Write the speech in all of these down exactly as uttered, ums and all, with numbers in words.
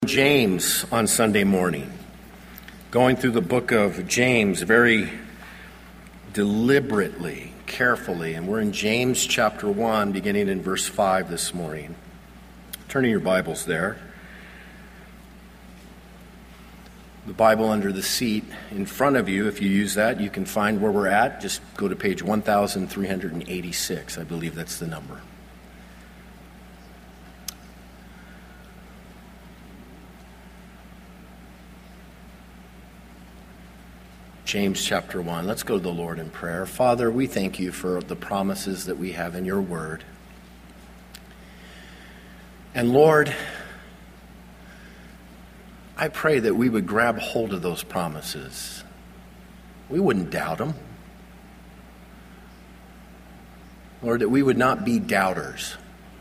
James on Sunday morning, going through the book of James very deliberately, carefully, and we're in James chapter one, beginning in verse five this morning. Turning your Bibles there. The Bible under the seat in front of you, if you use that, you can find where we're at. Just go to page one thousand three hundred eighty-six. I believe that's the number. James chapter one. Let's go to the Lord in prayer. Father, we thank you for the promises that we have in your word. And Lord, I pray that we would grab hold of those promises. We wouldn't doubt them. Lord, that we would not be doubters.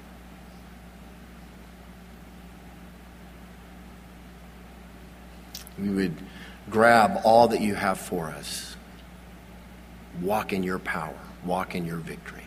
We would grab all that you have for us. Walk in your power. Walk in your victory.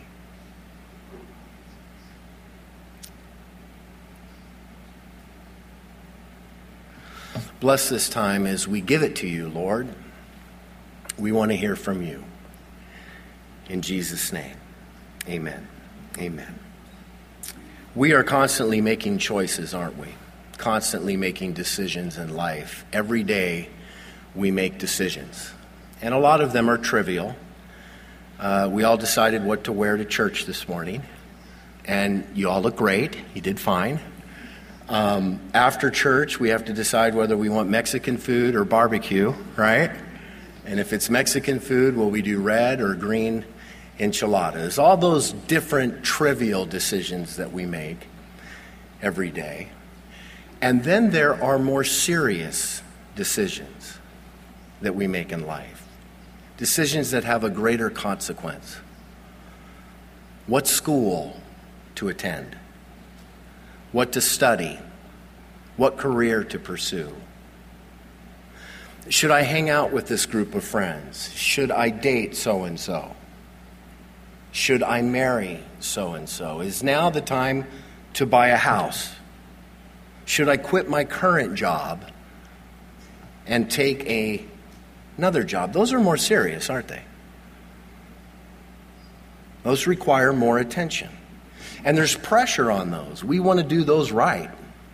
Bless this time as we give it to you, Lord. We want to hear from you. In Jesus' name, amen. Amen. We are constantly making choices, aren't we? Constantly making decisions in life. Every day, we make decisions. And a lot of them are trivial. Uh, we all decided what to wear to church this morning. And you all look great. You did fine. Um, after church, we have to decide whether we want Mexican food or barbecue, right? And if it's Mexican food, will we do red or green enchiladas? All those different trivial decisions that we make every day. And then there are more serious decisions that we make in life. Decisions that have a greater consequence. What school to attend? What to study? What career to pursue? Should I hang out with this group of friends? Should I date so-and-so? Should I marry so-and-so? Is now the time to buy a house? Should I quit my current job and take a another job? Those are more serious, aren't they? Those require more attention. And there's pressure on those. We want to do those right.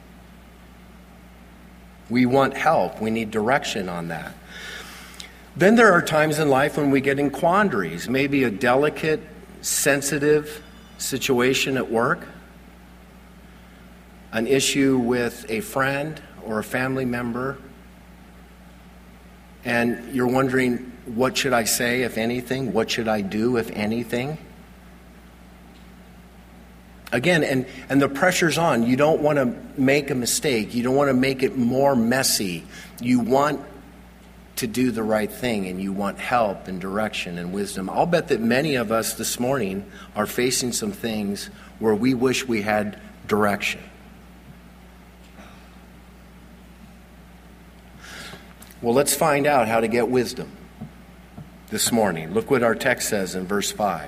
We want help. We need direction on that. Then there are times in life when we get in quandaries, maybe a delicate, sensitive situation at work, an issue with a friend or a family member, and you're wondering, what should I say, if anything? What should I do, if anything? Again, and, and the pressure's on. You don't want to make a mistake. You don't want to make it more messy. You want to do the right thing, and you want help and direction and wisdom. I'll bet that many of us this morning are facing some things where we wish we had direction. Well, let's find out how to get wisdom this morning. Look what our text says in verse five.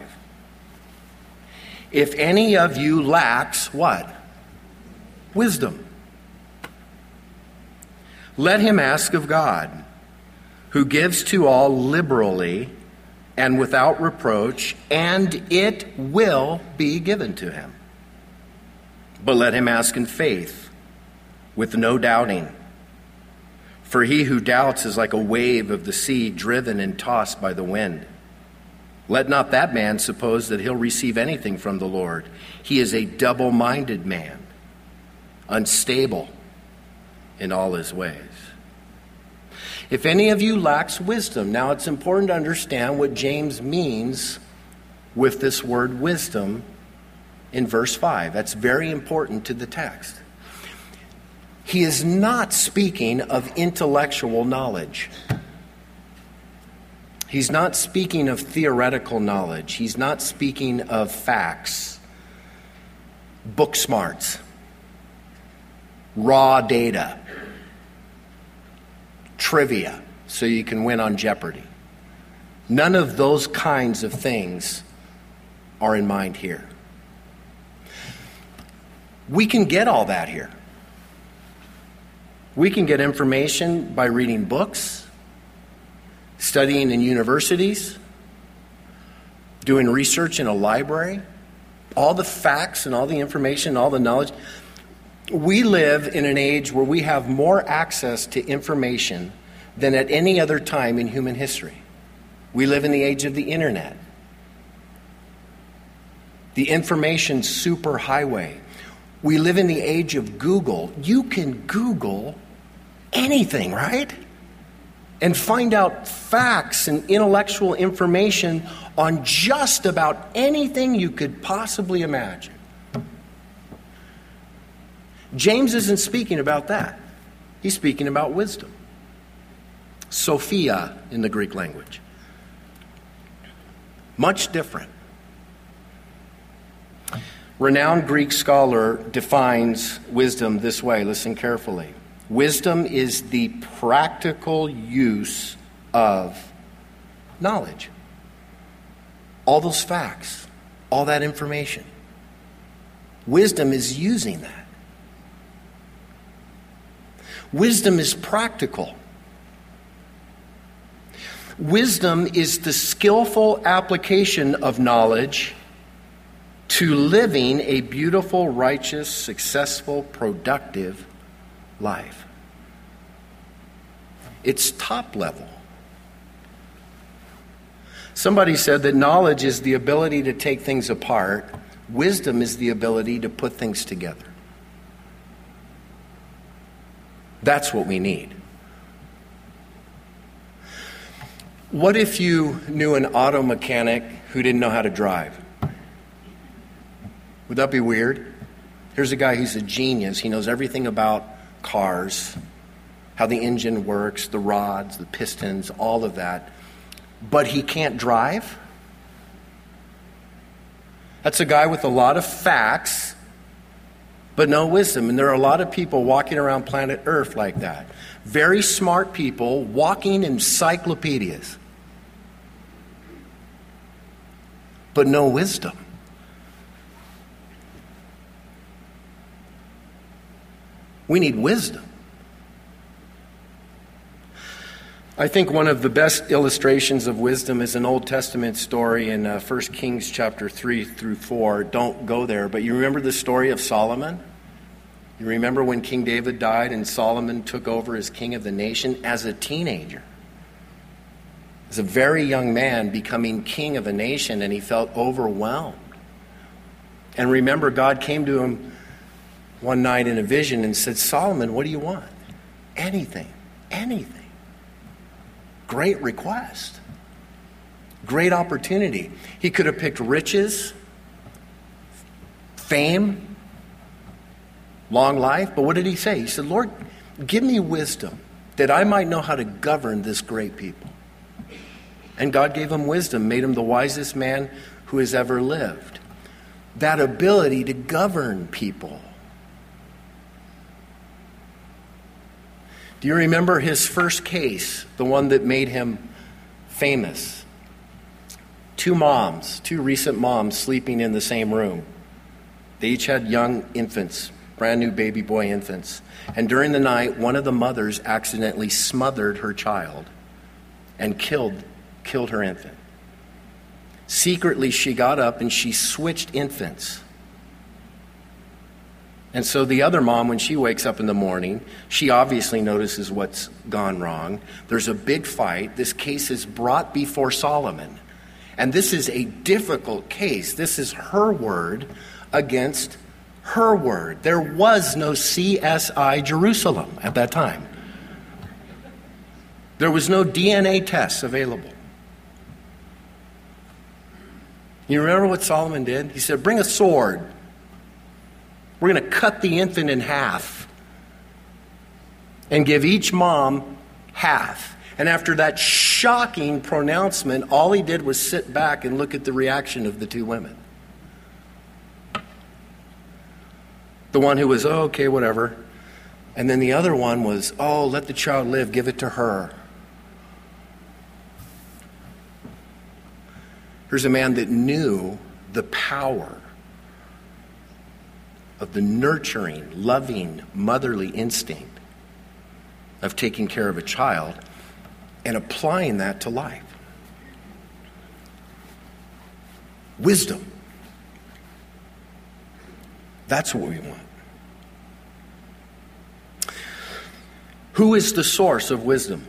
If any of you lacks what? Wisdom. Let him ask of God, who gives to all liberally and without reproach, and it will be given to him. But let him ask in faith, with no doubting. For he who doubts is like a wave of the sea driven and tossed by the wind. Let not that man suppose that he'll receive anything from the Lord. He is a double-minded man, unstable in all his ways. If any of you lacks wisdom, now it's important to understand what James means with this word wisdom in verse five. That's very important to the text. He is not speaking of intellectual knowledge. He's not speaking of theoretical knowledge. He's not speaking of facts, book smarts, raw data, trivia, so you can win on Jeopardy. None of those kinds of things are in mind here. We can get all that here. We can get information by reading books, studying in universities, doing research in a library, all the facts and all the information, all the knowledge. We live in an age where we have more access to information than at any other time in human history. We live in the age of the internet, the information superhighway. We live in the age of Google. You can Google anything, right? And find out facts and intellectual information on just about anything you could possibly imagine. James isn't speaking about that. He's speaking about wisdom. Sophia in the Greek language. Much different. Renowned Greek scholar defines wisdom this way. Listen carefully. Wisdom is the practical use of knowledge. All those facts, all that information. Wisdom is using that. Wisdom is practical. Wisdom is the skillful application of knowledge to living a beautiful, righteous, successful, productive life. It's top level. Somebody said that knowledge is the ability to take things apart. Wisdom is the ability to put things together. That's what we need. What if you knew an auto mechanic who didn't know how to drive? Would that be weird? Here's a guy who's a genius. He knows everything about cars, how the engine works, the rods, the pistons, all of that. But he can't drive? That's a guy with a lot of facts, but no wisdom. And there are a lot of people walking around planet Earth like that. Very smart people walking encyclopedias, but no wisdom. We need wisdom. I think one of the best illustrations of wisdom is an Old Testament story in uh, First Kings chapter three through four. Don't go there, but you remember the story of Solomon? You remember when King David died and Solomon took over as king of the nation as a teenager? As a very young man becoming king of a nation, and he felt overwhelmed. And remember, God came to him one night in a vision and said, Solomon, what do you want? Anything, anything. Great request. Great opportunity. He could have picked riches, fame, long life. But what did he say? He said, Lord, give me wisdom that I might know how to govern this great people. And God gave him wisdom, made him the wisest man who has ever lived. That ability to govern people. Do you remember his first case, the one that made him famous? Two moms, two recent moms sleeping in the same room. They each had young infants, brand new baby boy infants. And during the night, one of the mothers accidentally smothered her child and killed, killed her infant. Secretly, she got up and she switched infants. And so the other mom, when she wakes up in the morning, she obviously notices what's gone wrong. There's a big fight. This case is brought before Solomon. And this is a difficult case. This is her word against her word. There was no C S I Jerusalem at that time. There was no D N A tests available. You remember what Solomon did? He said, bring a sword. We're going to cut the infant in half and give each mom half. And after that shocking pronouncement, all he did was sit back and look at the reaction of the two women. The one who was, oh, okay, whatever. And then the other one was, oh, let the child live, give it to her. Here's a man that knew the power of the nurturing, loving, motherly instinct of taking care of a child and applying that to life. Wisdom. That's what we want. Who is the source of wisdom?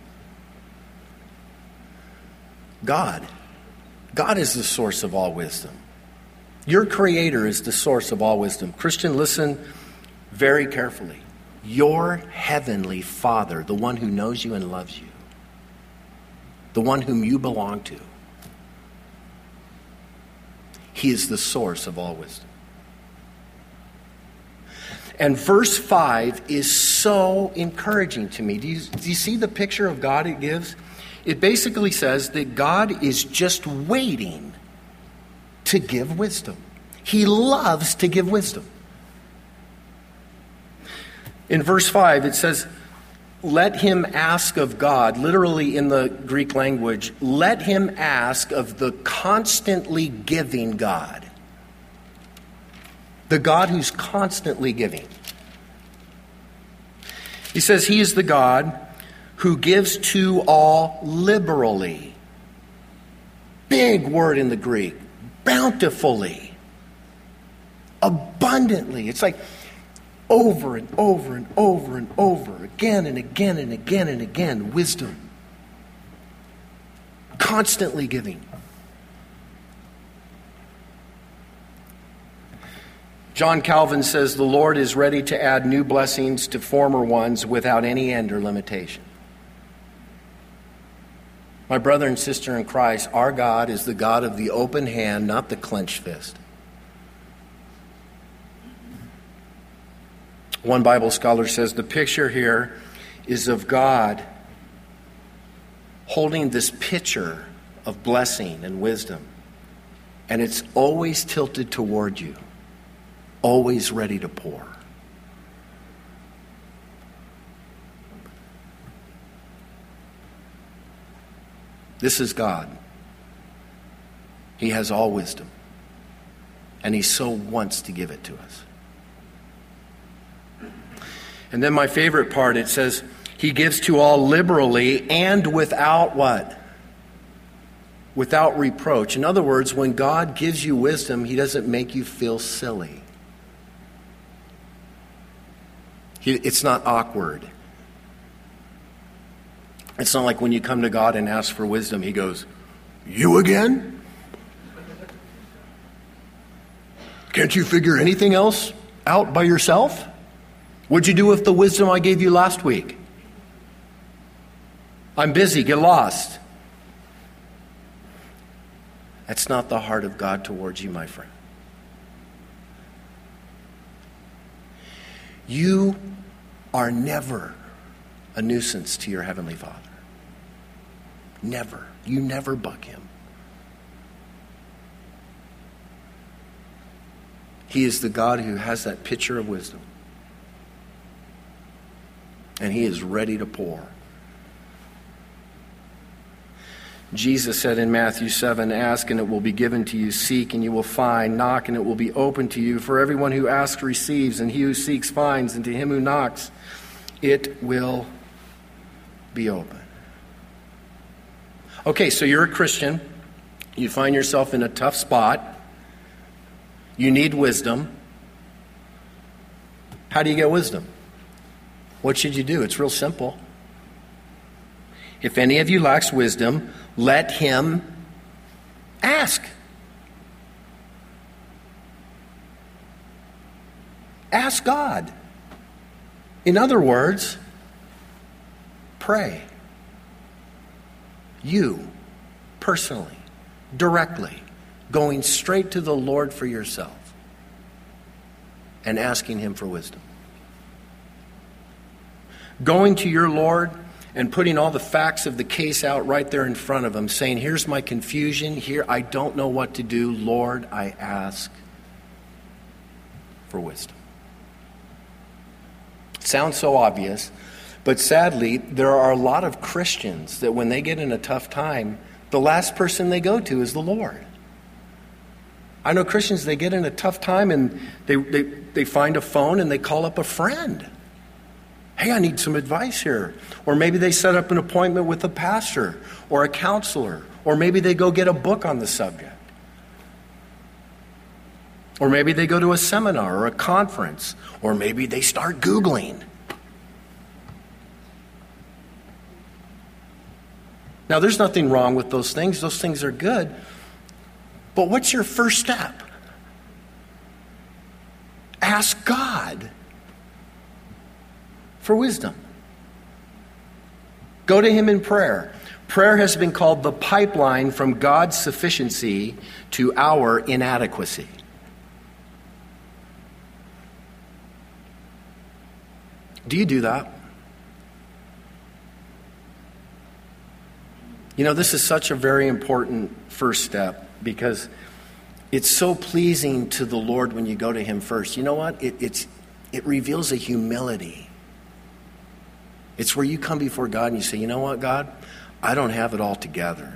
God. God is the source of all wisdom. Your Creator is the source of all wisdom. Christian, listen very carefully. Your heavenly Father, the one who knows you and loves you, the one whom you belong to, He is the source of all wisdom. And verse five is so encouraging to me. Do you, do you see the picture of God it gives? It basically says that God is just waiting to give wisdom. He loves to give wisdom. In verse five, it says, let him ask of God, literally in the Greek language, let him ask of the constantly giving God. The God who's constantly giving. He says he is the God who gives to all liberally. Big word in the Greek. Bountifully. Abundantly. It's like over and over and over and over. Again and again and again and again. Wisdom. Constantly giving. John Calvin says the Lord is ready to add new blessings to former ones without any end or limitation. My brother and sister in Christ, our God is the God of the open hand, not the clenched fist. One Bible scholar says the picture here is of God holding this pitcher of blessing and wisdom, and it's always tilted toward you. Always ready to pour. This is God. He has all wisdom. And He so wants to give it to us. And then my favorite part, it says, He gives to all liberally and without what? Without reproach. In other words, when God gives you wisdom, He doesn't make you feel silly. It's not awkward. It's not like when you come to God and ask for wisdom, He goes, you again? Can't you figure anything else out by yourself? What'd you do with the wisdom I gave you last week? I'm busy, get lost. That's not the heart of God towards you, my friend. You are never a nuisance to your Heavenly Father. Never. You never bug Him. He is the God who has that pitcher of wisdom. And He is ready to pour. Jesus said in Matthew seven, ask and it will be given to you. Seek and you will find. Knock and it will be open to you. For everyone who asks receives, and he who seeks finds, and to him who knocks it will be open. Okay, so you're a Christian. You find yourself in a tough spot. You need wisdom. How do you get wisdom? What should you do? It's real simple. If any of you lacks wisdom, let him ask. Ask God. In other words, pray. You, personally, directly, going straight to the Lord for yourself and asking Him for wisdom. Going to your Lord and putting all the facts of the case out right there in front of Him, saying, here's my confusion, here I don't know what to do. Lord, I ask for wisdom. It sounds so obvious, but sadly, there are a lot of Christians that when they get in a tough time, the last person they go to is the Lord. I know Christians, they get in a tough time and they, they, they find a phone and they call up a friend. Hey, I need some advice here. Or maybe they set up an appointment with a pastor or a counselor. Or maybe they go get a book on the subject. Or maybe they go to a seminar or a conference. Or maybe they start Googling. Now, there's nothing wrong with those things. Those things are good. But what's your first step? Ask God for wisdom. Go to Him in prayer. Prayer has been called the pipeline from God's sufficiency to our inadequacy. Do you do that? You know, this is such a very important first step because it's so pleasing to the Lord when you go to Him first. You know what? It, it's, it reveals a humility. It's where you come before God and you say, you know what, God? I don't have it all together.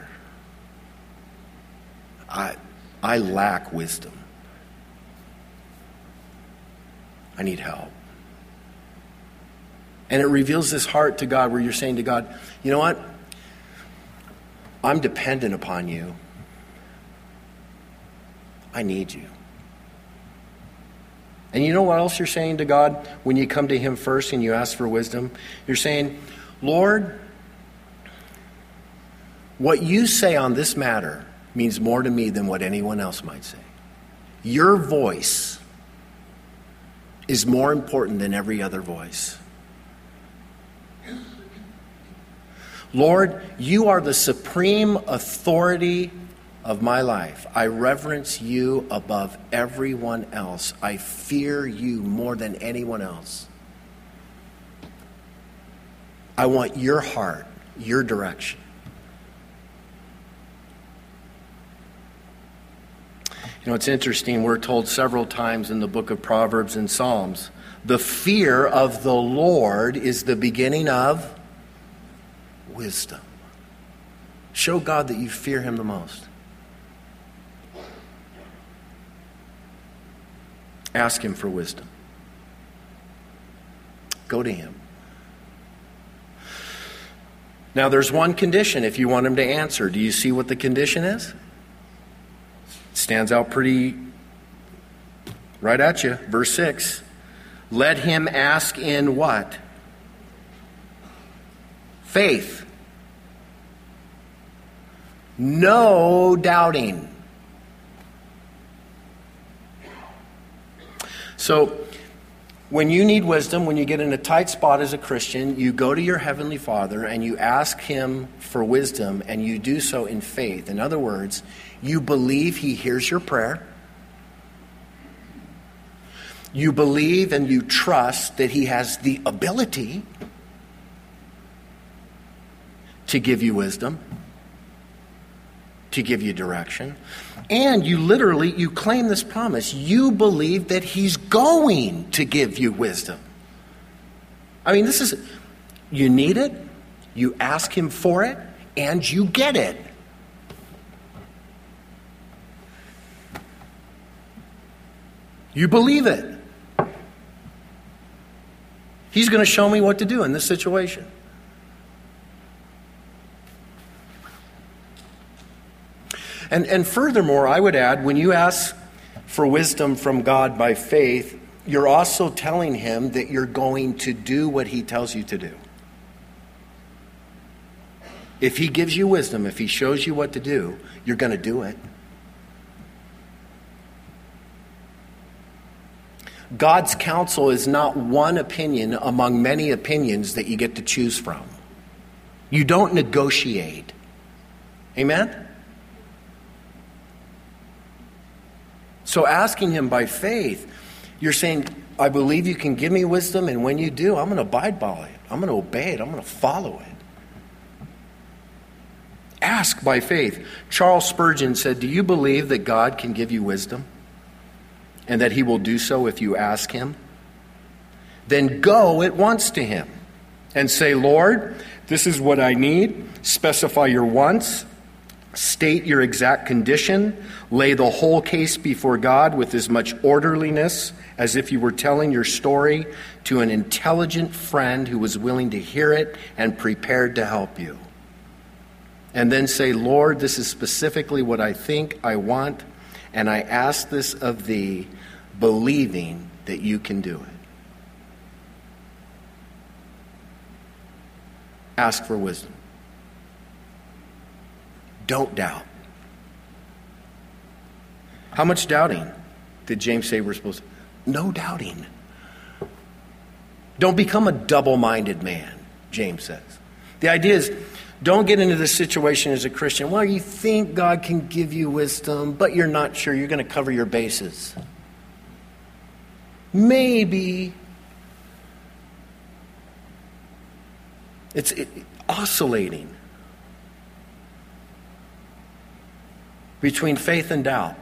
I, I lack wisdom. I need help. And it reveals this heart to God where you're saying to God, you know what? I'm dependent upon you. I need you. And you know what else you're saying to God when you come to Him first and you ask for wisdom? You're saying, Lord, what you say on this matter means more to me than what anyone else might say. Your voice is more important than every other voice. Lord, you are the supreme authority of my life. I reverence you above everyone else. I fear you more than anyone else. I want your heart, your direction. You know, it's interesting. We're told several times in the book of Proverbs and Psalms, the fear of the Lord is the beginning of wisdom. Show God that you fear Him the most. Ask Him for wisdom. Go to Him. Now, there's one condition if you want Him to answer. Do you see what the condition is? It stands out pretty right at you. Verse six. Let him ask in what? Faith. No doubting. So, when you need wisdom, when you get in a tight spot as a Christian, you go to your Heavenly Father and you ask Him for wisdom, and you do so in faith. In other words, you believe He hears your prayer. You believe and you trust that He has the ability to give you wisdom, to give you direction. And you literally, you claim this promise. You believe that He's going to give you wisdom. I mean, this is, you need it, you ask Him for it, and you get it. You believe it. He's going to show me what to do in this situation. And, and furthermore, I would add, when you ask for wisdom from God by faith, you're also telling Him that you're going to do what He tells you to do. If He gives you wisdom, if He shows you what to do, you're going to do it. God's counsel is not one opinion among many opinions that you get to choose from. You don't negotiate. Amen? So asking Him by faith, you're saying, I believe you can give me wisdom, and when you do, I'm going to abide by it. I'm going to obey it. I'm going to follow it. Ask by faith. Charles Spurgeon said, do you believe that God can give you wisdom? And that He will do so if you ask Him? Then go at once to Him and say, Lord, this is what I need. Specify your wants. State your exact condition. Lay the whole case before God with as much orderliness as if you were telling your story to an intelligent friend who was willing to hear it and prepared to help you. And then say, Lord, this is specifically what I think I want, and I ask this of thee, believing that you can do it. Ask for wisdom. Don't doubt. How much doubting did James say we're supposed to? No doubting. Don't become a double-minded man, James says. The idea is, don't get into this situation as a Christian. Well, you think God can give you wisdom, but you're not sure. You're going to cover your bases. Maybe. It's it, oscillating between faith and doubt.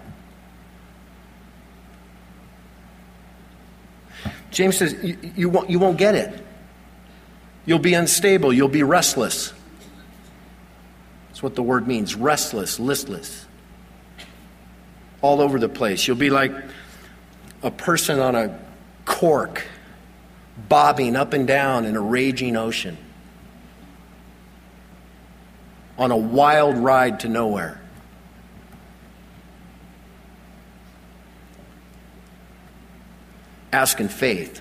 James says, you, you, won't, you won't get it. You'll be unstable. You'll be restless. That's what the word means. Restless, listless. All over the place. You'll be like a person on a cork, bobbing up and down in a raging ocean. On a wild ride to nowhere. Ask in faith.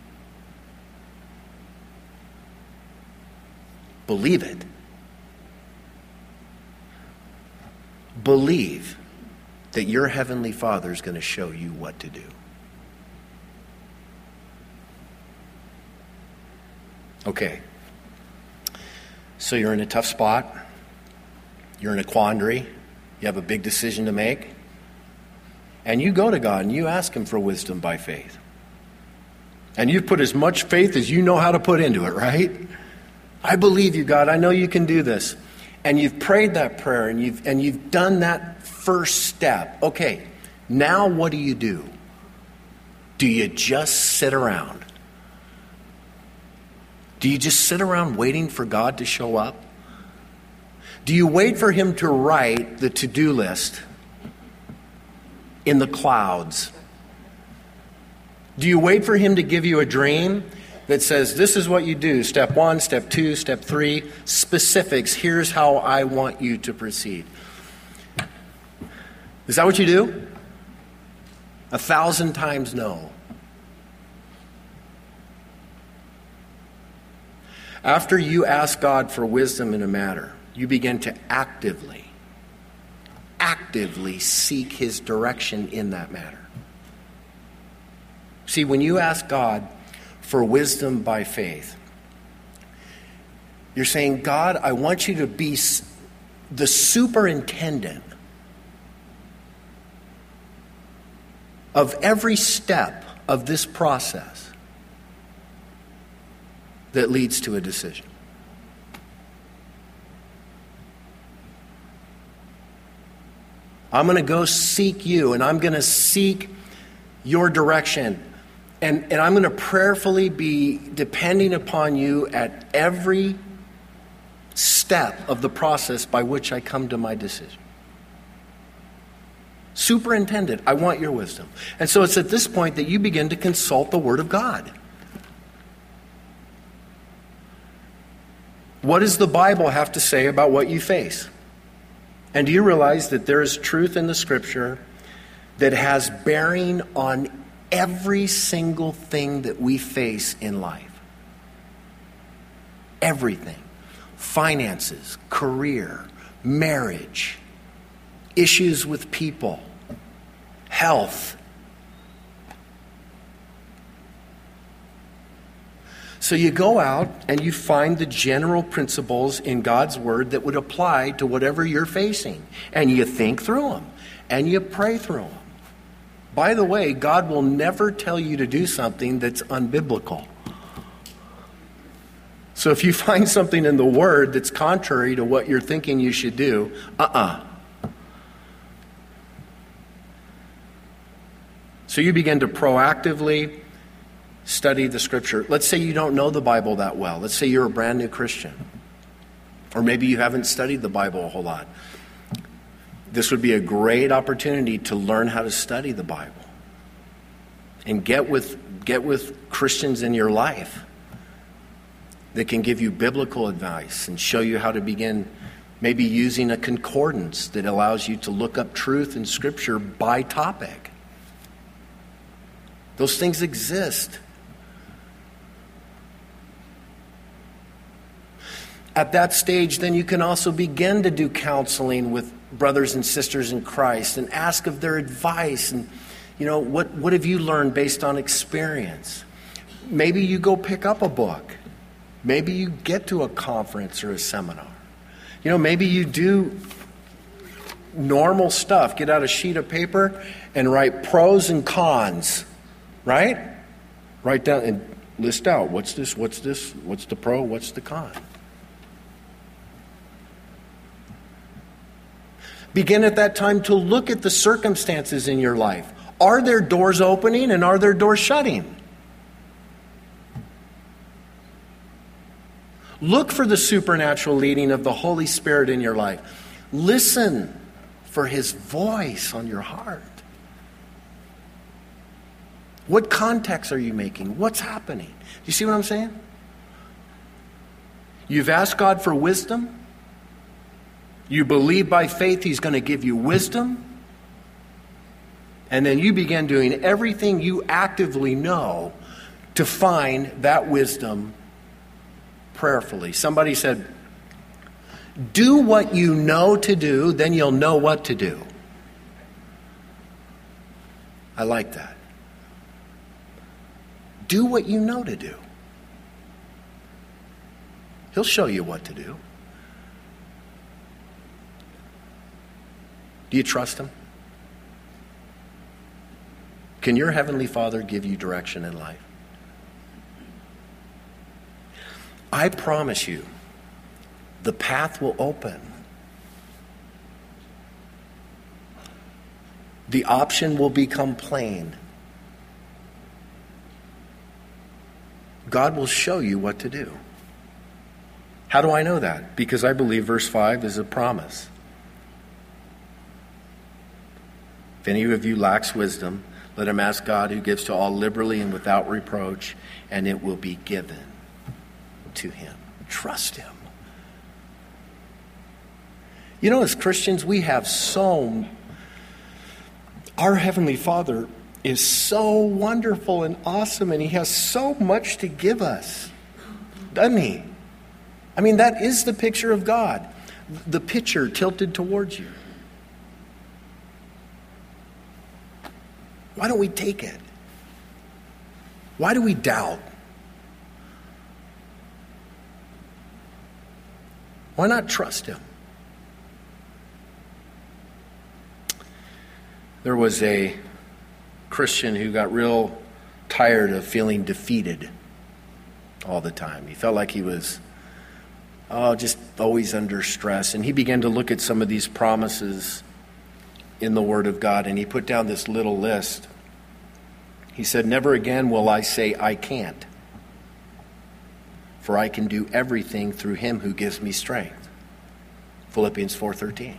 Believe it. Believe that your Heavenly Father is going to show you what to do. Okay. So you're in a tough spot. You're in a quandary. You have a big decision to make. And you go to God and you ask Him for wisdom by faith. And you've put as much faith as you know how to put into it, right? I believe you, God. I know you can do this. And you've prayed that prayer and you've and you've done that first step. Okay, now what do you do? Do you just sit around? Do you just sit around waiting for God to show up? Do you wait for Him to write the to-do list in the clouds? Do you wait for Him to give you a dream that says, this is what you do, step one, step two, step three, specifics, here's how I want you to proceed? Is that what you do? A thousand times no. After you ask God for wisdom in a matter, you begin to actively, actively seek His direction in that matter. See, when you ask God for wisdom by faith, you're saying, God, I want you to be the superintendent of every step of this process that leads to a decision. I'm going to go seek you, and I'm going to seek your direction. And, and I'm going to prayerfully be depending upon you at every step of the process by which I come to my decision. Superintendent, I want your wisdom. And so it's at this point that you begin to consult the Word of God. What does the Bible have to say about what you face? And do you realize that there is truth in the Scripture that has bearing on every single thing that we face in life? Everything. Finances, career, marriage, issues with people, health. So you go out and you find the general principles in God's Word that would apply to whatever you're facing. And you think through them. And you pray through them. By the way, God will never tell you to do something that's unbiblical. So if you find something in the Word that's contrary to what you're thinking you should do, uh-uh. So you begin to proactively study the Scripture. Let's say you don't know the Bible that well. Let's say you're a brand new Christian. Or maybe you haven't studied the Bible a whole lot. this would be a great opportunity to learn how to study the Bible and get with get with Christians in your life that can give you biblical advice and show you how to begin maybe using a concordance that allows you to look up truth in Scripture by topic. Those things exist. At that stage, then you can also begin to do counseling with brothers and sisters in Christ and ask of their advice. And, you know, what, what have you learned based on experience? Maybe you go pick up a book. Maybe you get to a conference or a seminar. You know, maybe you do normal stuff. Get out a sheet of paper and write pros and cons, right? Write down and list out what's this, what's this, what's the pro, what's the con. Begin at that time to look at the circumstances in your life. Are there doors opening and are there doors shutting? Look for the supernatural leading of the Holy Spirit in your life. Listen for His voice on your heart. What context are you making? What's happening? Do you see what I'm saying? You've asked God for wisdom. You believe by faith He's going to give you wisdom. And then you begin doing everything you actively know to find that wisdom prayerfully. Somebody said, do what you know to do, then you'll know what to do. I like that. Do what you know to do. He'll show you what to do. Do you trust Him? Can your Heavenly Father give you direction in life? I promise you, the path will open. The option will become plain. God will show you what to do. How do I know that? Because I believe verse five is a promise. If any of you lacks wisdom, let him ask God, who gives to all liberally and without reproach, and it will be given to him. Trust Him. You know, as Christians, we have so... Our Heavenly Father is so wonderful and awesome, and He has so much to give us, doesn't He? I mean, that is the picture of God. The picture tilted towards you. Why don't we take it? Why do we doubt? Why not trust Him? There was a Christian who got real tired of feeling defeated all the time. He felt like he was, oh, just always under stress. And he began to look at some of these promises in the Word of God, and he put down this little list. He said, never again will I say I can't, for I can do everything through Him who gives me strength. Philippians four thirteen.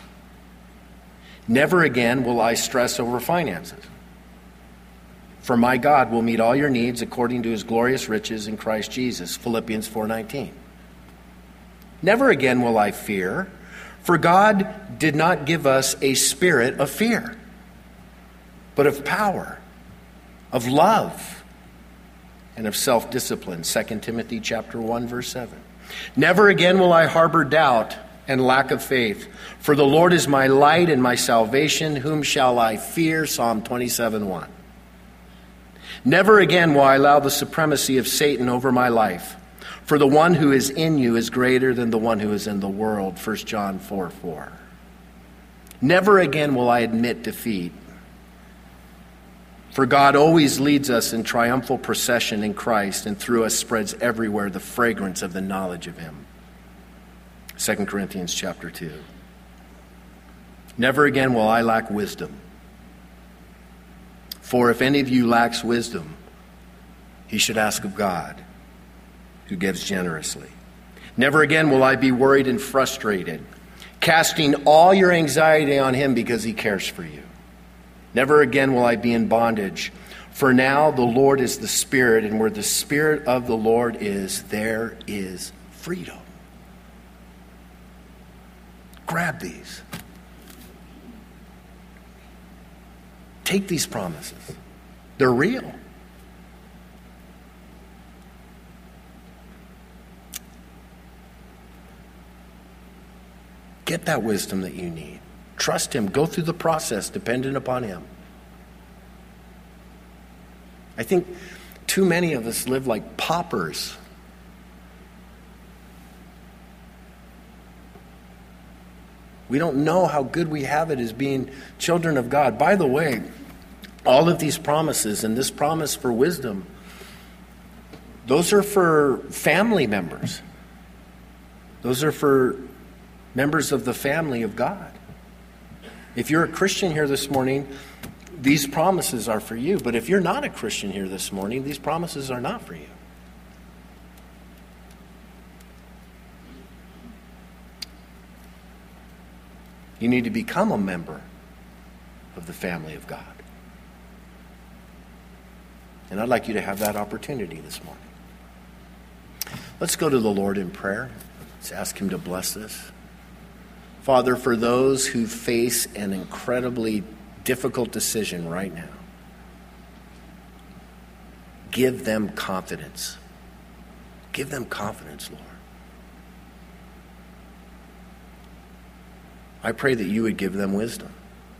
Never again will I stress over finances, for my God will meet all your needs according to His glorious riches in Christ Jesus. Philippians four nineteen. Never again will I fear, for God did not give us a spirit of fear, but of power, of love, and of self-discipline. Second Timothy chapter one, verse seven. Never again will I harbor doubt and lack of faith, for the Lord is my light and my salvation. Whom shall I fear? Psalm twenty-seven one. Never again will I allow the supremacy of Satan over my life, for the one who is in you is greater than the one who is in the world. First John four four. Never again will I admit defeat, for God always leads us in triumphal procession in Christ, and through us spreads everywhere the fragrance of the knowledge of Him. Second Corinthians chapter two. Never again will I lack wisdom, for if any of you lacks wisdom, he should ask of God, who gives generously. Never again will I be worried and frustrated, casting all your anxiety on him because he cares for you. Never again will I be in bondage. For now the Lord is the Spirit, and where the Spirit of the Lord is, there is freedom. Grab these. Take these promises. They're real. Get that wisdom that you need. Trust him. Go through the process dependent upon him. I think too many of us live like paupers. We don't know how good we have it as being children of God. By the way, all of these promises and this promise for wisdom, those are for family members. Those are for members of the family of God. If you're a Christian here this morning, these promises are for you. But if you're not a Christian here this morning, these promises are not for you. You need to become a member of the family of God. And I'd like you to have that opportunity this morning. Let's go to the Lord in prayer. Let's ask him to bless this. Father, for those who face an incredibly difficult decision right now, give them confidence. Give them confidence, Lord. I pray that you would give them wisdom.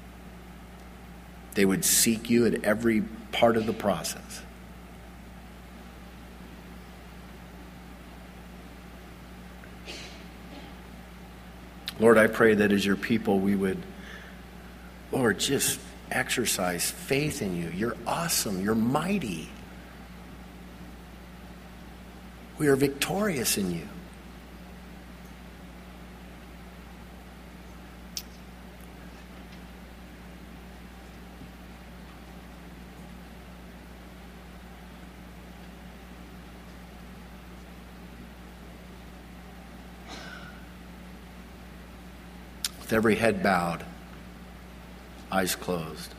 They would seek you at every part of the process. Lord, I pray that as your people we would, Lord, just exercise faith in you. You're awesome. You're mighty. We are victorious in you. With every head bowed, eyes closed.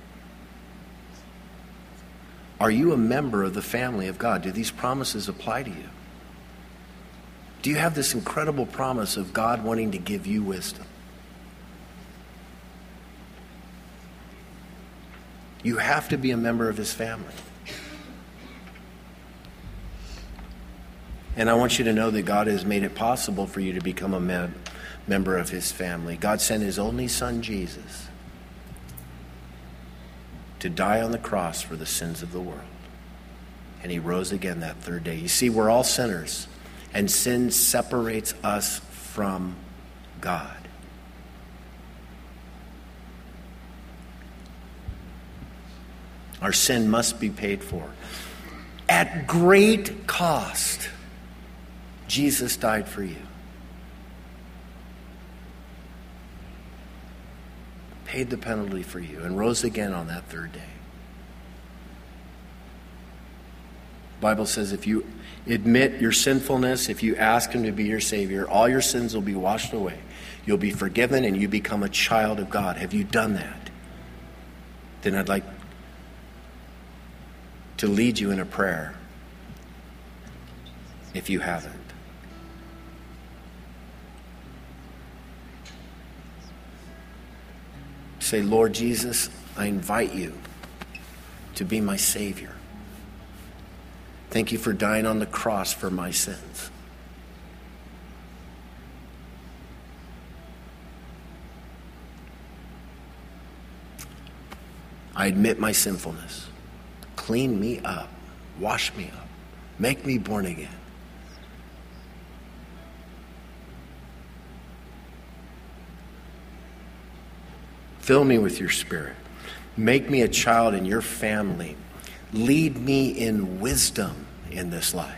Are you a member of the family of God? Do these promises apply to you? Do you have this incredible promise of God wanting to give you wisdom? You have to be a member of his family. And I want you to know that God has made it possible for you to become a mem- member of his family. God sent his only son, Jesus, to die on the cross for the sins of the world. And he rose again that third day. You see, we're all sinners, and sin separates us from God. Our sin must be paid for. At great cost, Jesus died for you. Paid the penalty for you and rose again on that third day. The Bible says if you admit your sinfulness, if you ask him to be your Savior, all your sins will be washed away. You'll be forgiven and you become a child of God. Have you done that? Then I'd like to lead you in a prayer if you haven't. Say, Lord Jesus, I invite you to be my Savior. Thank you for dying on the cross for my sins. I admit my sinfulness. Clean me up. Wash me up. Make me born again. Fill me with your Spirit. Make me a child in your family. Lead me in wisdom in this life.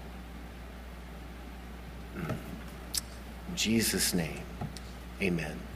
In Jesus' name, amen.